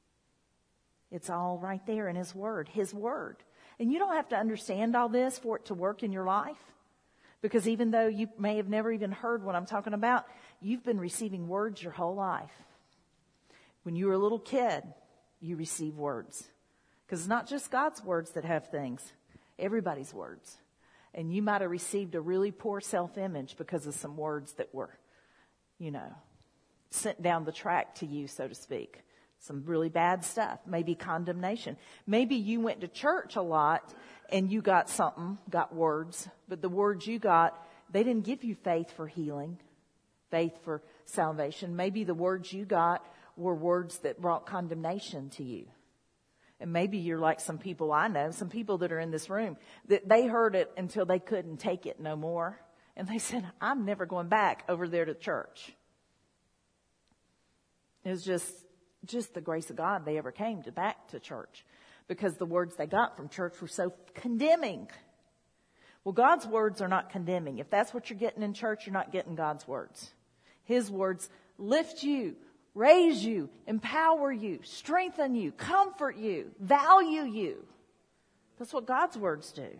It's all right there in his word, his word. And you don't have to understand all this for it to work in your life. Because even though you may have never even heard what I'm talking about, you've been receiving words your whole life. When you were a little kid, you receive words. Because it's not just God's words that have things. Everybody's words. And you might have received a really poor self-image because of some words that were, you know, sent down the track to you, so to speak. some really bad stuff, maybe condemnation. Maybe you went to church a lot and you got something, got words, but the words you got, they didn't give you faith for healing, faith for salvation. Maybe the words you got were words that brought condemnation to you. And maybe you're like some people I know, some people that are in this room, that they heard it until they couldn't take it no more. And they said, I'm never going back over there to church. It was just, just the grace of God they ever came to back to church, because the words they got from church were so condemning. Well, God's words are not condemning. If that's what you're getting in church, you're not getting God's words. His words lift you, raise you, empower you, strengthen you, comfort you, value you. That's what God's words do.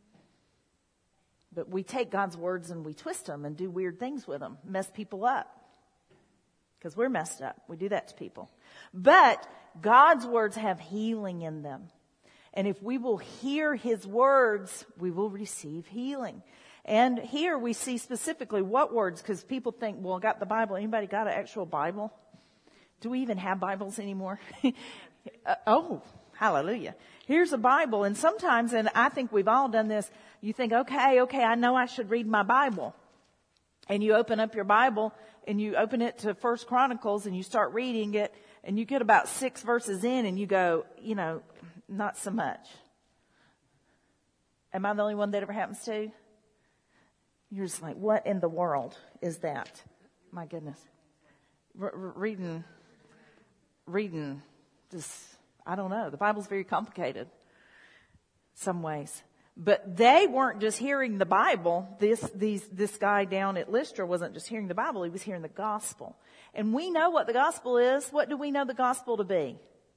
But we take God's words and we twist them and do weird things with them, mess people up. Because we're messed up. We do that to people. But God's words have healing in them. And if we will hear His words, we will receive healing. And here we see specifically what words, because people think, well, I got the Bible. Anybody got an actual Bible? Do we even have Bibles anymore? uh, oh, hallelujah. Here's a Bible. And sometimes, and I think we've all done this, you think, okay, okay, I know I should read my Bible. And you open up your Bible and you open it to First Chronicles and you start reading it and you get about six verses in and you go, you know, not so much. Am I the only one that ever happens to? You're just like, what in the world is that? My goodness. R- r- reading, reading, just, I don't know. The Bible's very complicated some ways. But they weren't just hearing the Bible. This, these, this guy down at Lystra wasn't just hearing the Bible. He was hearing the gospel. And we know what the gospel is. What do we know the gospel to be?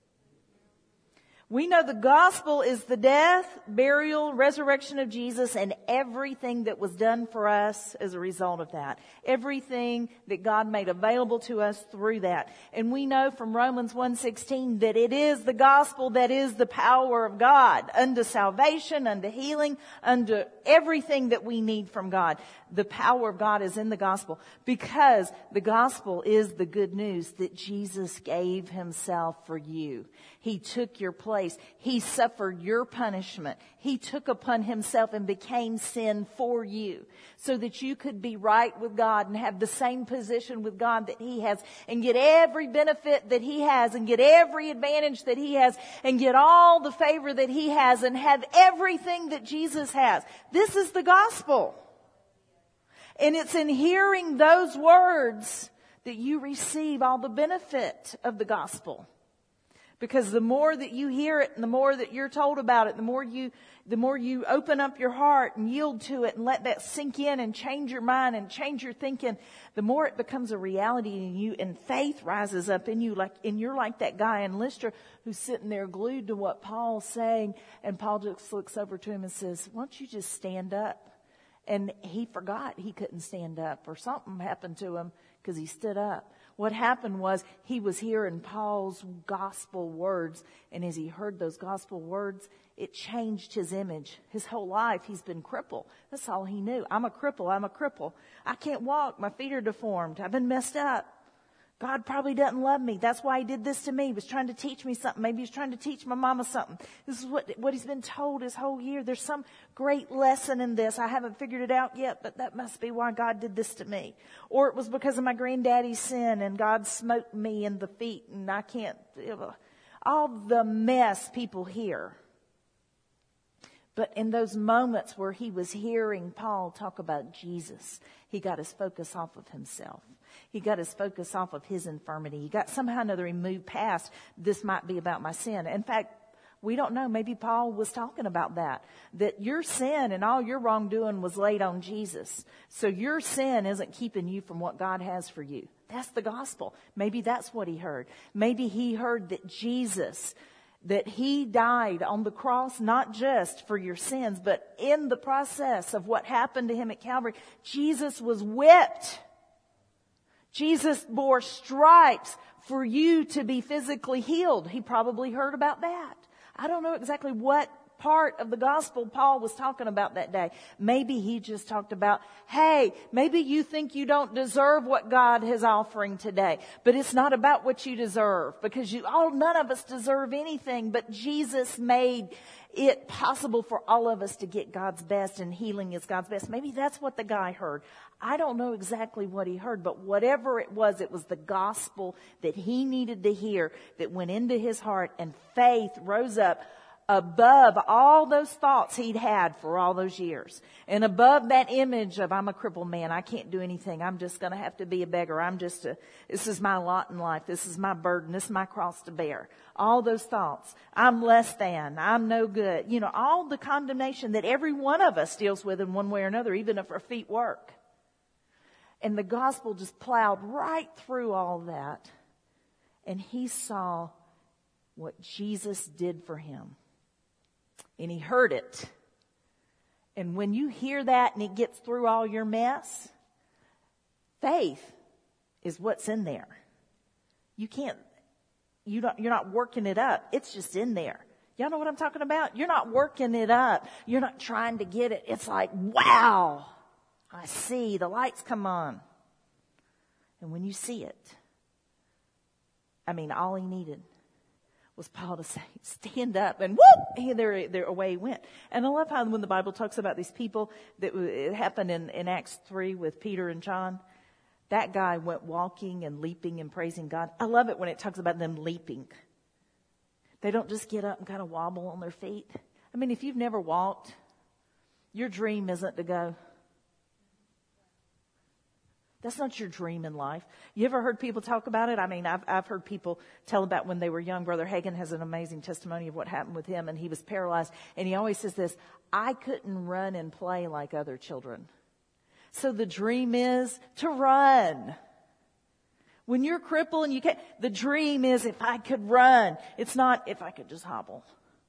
We know the gospel is the death, burial, resurrection of Jesus, and everything that was done for us as a result of that. Everything that God made available to us through that. And we know from Romans one sixteen that it is the gospel that is the power of God unto salvation, unto healing, unto everything that we need from God. The power of God is in the gospel, because the gospel is the good news that Jesus gave Himself for you. He took your place. He suffered your punishment. He took upon Himself and became sin for you so that you could be right with God and have the same position with God that He has, and get every benefit that He has, and get every advantage that He has, and get all the favor that He has, and have everything that Jesus has. This is the gospel. And it's in hearing those words that you receive all the benefit of the gospel. Because the more that you hear it and the more that you're told about it, the more you, the more you open up your heart and yield to it and let that sink in and change your mind and change your thinking, the more it becomes a reality in you, and faith rises up in you. Like, and you're like that guy in Lystra who's sitting there glued to what Paul's saying. And Paul just looks over to him and says, why don't you just stand up? And he forgot he couldn't stand up, or something happened to him because he stood up. What happened was he was hearing Paul's gospel words, and as he heard those gospel words, it changed his image. His whole life, he's been crippled. That's all he knew. I'm a cripple. I'm a cripple. I can't walk. My feet are deformed. I've been messed up. God probably doesn't love me. That's why He did this to me. He was trying to teach me something. Maybe He's trying to teach my mama something. This is what, what he's been told his whole year. There's some great lesson in this. I haven't figured it out yet, but that must be why God did this to me. Or it was because of my granddaddy's sin and God smote me in the feet and I can't, all the mess people hear. But in those moments where he was hearing Paul talk about Jesus, he got his focus off of himself. He got his focus off of his infirmity. He got somehow or another, he moved past, this might be about my sin. In fact, we don't know. Maybe Paul was talking about that. That your sin and all your wrongdoing was laid on Jesus. So your sin isn't keeping you from what God has for you. That's the gospel. Maybe that's what he heard. Maybe he heard that Jesus, that He died on the cross, not just for your sins, but in the process of what happened to Him at Calvary, Jesus was whipped. Jesus bore stripes for you to be physically healed. He probably heard about that. I don't know exactly what part of the gospel Paul was talking about that day? Maybe he just talked about, hey, maybe you think you don't deserve what God is offering today, but it's not about what you deserve, because you all, none of us deserve anything, but Jesus made it possible for all of us to get God's best, and healing is God's best. Maybe that's what the guy heard. I don't know exactly what he heard, but whatever it was, it was the gospel that he needed to hear that went into his heart, and faith rose up above all those thoughts he'd had for all those years. And above that image of, I'm a crippled man, I can't do anything, I'm just going to have to be a beggar, I'm just a, this is my lot in life, this is my burden, this is my cross to bear. All those thoughts. I'm less than, I'm no good. You know, all the condemnation that every one of us deals with in one way or another, even if our feet work. And the gospel just plowed right through all that. And he saw what Jesus did for him. And he heard it. And when you hear that and it gets through all your mess, faith is what's in there. You can't, you don't, you're not working it up. It's just in there. Y'all know what I'm talking about? You're not working it up. You're not trying to get it. It's like, wow, I see. The lights come on. And when you see it, I mean, all he needed was Paul to say, stand up, and whoop, and there, there away he went. And I love how when the Bible talks about these people, that it happened in, in Acts three with Peter and John, that guy went walking and leaping and praising God. I love it when it talks about them leaping. They don't just get up and kind of wobble on their feet. I mean, if you've never walked, your dream isn't to go. That's not your dream in life. You ever heard people talk about it? I mean, I've, I've heard people tell about when they were young. Brother Hagin has an amazing testimony of what happened with him, and he was paralyzed. And he always says this, I couldn't run and play like other children. So the dream is to run. When you're crippled and you can't, the dream is if I could run. It's not if I could just hobble.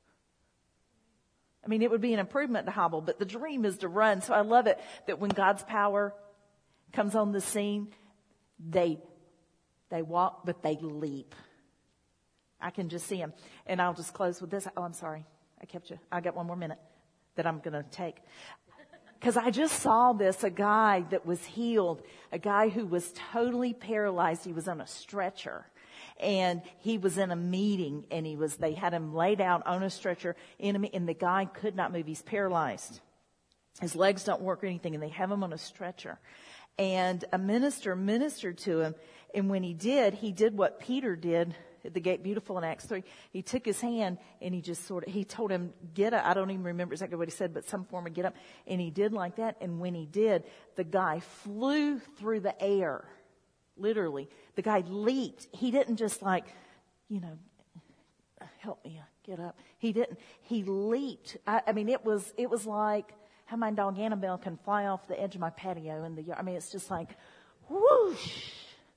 I mean, it would be an improvement to hobble, but the dream is to run. So I love it that when God's power comes on the scene, they they walk, but they leap. I can just see them. And I'll just close with this. Oh, I'm sorry. I kept you. I got one more minute that I'm going to take. Because I just saw this, a guy that was healed, a guy who was totally paralyzed. He was on a stretcher. And he was in a meeting, and he was, they had him laid out on a stretcher, in a, and the guy could not move. He's paralyzed. His legs don't work or anything, and they have him on a stretcher. And a minister ministered to him. And when he did, he did what Peter did at the Gate Beautiful in Acts three. He took his hand and he just sort of, he told him, get up. I don't even remember exactly what he said, but some form of get up. And he did like that. And when he did, the guy flew through the air. Literally. The guy leaped. He didn't just like, you know, help me get up. He didn't. He leaped. I, I mean, it was, it was like, how my dog Annabelle can fly off the edge of my patio in the yard. I mean, it's just like, whoosh.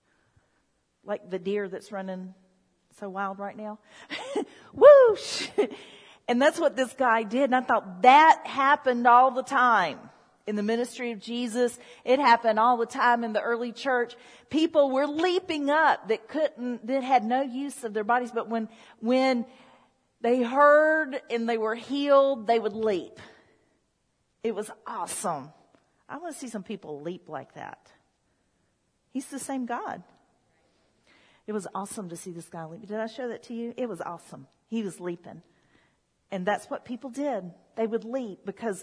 Like the deer that's running so wild right now. Whoosh. And that's what this guy did. And I thought that happened all the time in the ministry of Jesus. It happened all the time in the early church. People were leaping up that couldn't, that had no use of their bodies. But when, when they heard and they were healed, they would leap. It was awesome. I want to see some people leap like that. He's the same God. It was awesome to see this guy leap. Did I show that to you? It was awesome. He was leaping. And that's what people did. They would leap because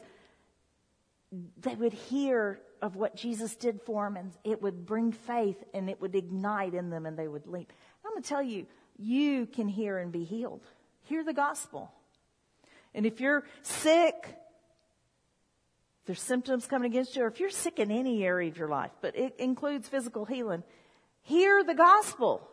they would hear of what Jesus did for them, and it would bring faith, and it would ignite in them, and they would leap. I'm going to tell you, you can hear and be healed. Hear the gospel. And if you're sick, there's symptoms coming against you, or if you're sick in any area of your life, but it includes physical healing, hear the gospel.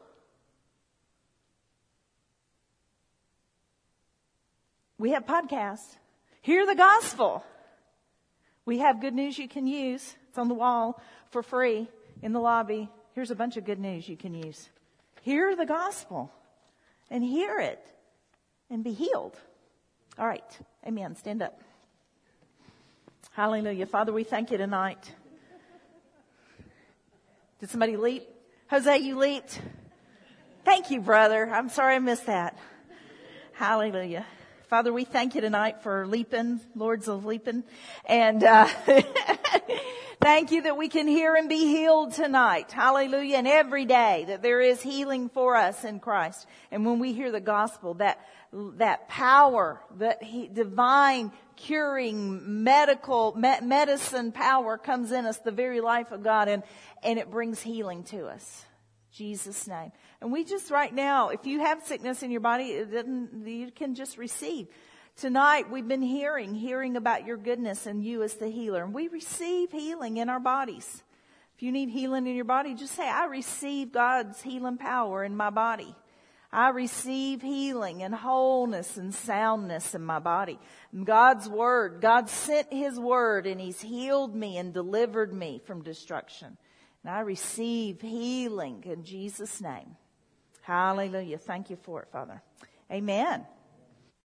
We have podcasts. Hear the gospel. We have good news you can use. It's on the wall for free in the lobby. Here's a bunch of good news you can use. Hear the gospel and hear it and be healed. All right. Amen. Stand up. Hallelujah. Father, we thank you tonight. Did somebody leap? Jose, you leaped. Thank you, brother. I'm sorry I missed that. Hallelujah. Father, we thank you tonight for Leaping, Lords of Leaping. And uh, thank you that we can hear and be healed tonight. Hallelujah. And every day that there is healing for us in Christ. And when we hear the gospel, that that power, that he, divine curing medical me, medicine power comes in us, the very life of God, and, and it brings healing to us. Jesus' name. And we just right now, if you have sickness in your body, it doesn't, you can just receive. Tonight we've been hearing, hearing about your goodness and you as the healer. And we receive healing in our bodies. If you need healing in your body, just say, I receive God's healing power in my body. I receive healing and wholeness and soundness in my body. God's word, God sent his word and he's healed me and delivered me from destruction. And I receive healing in Jesus' name. Hallelujah. Thank you for it, Father. Amen.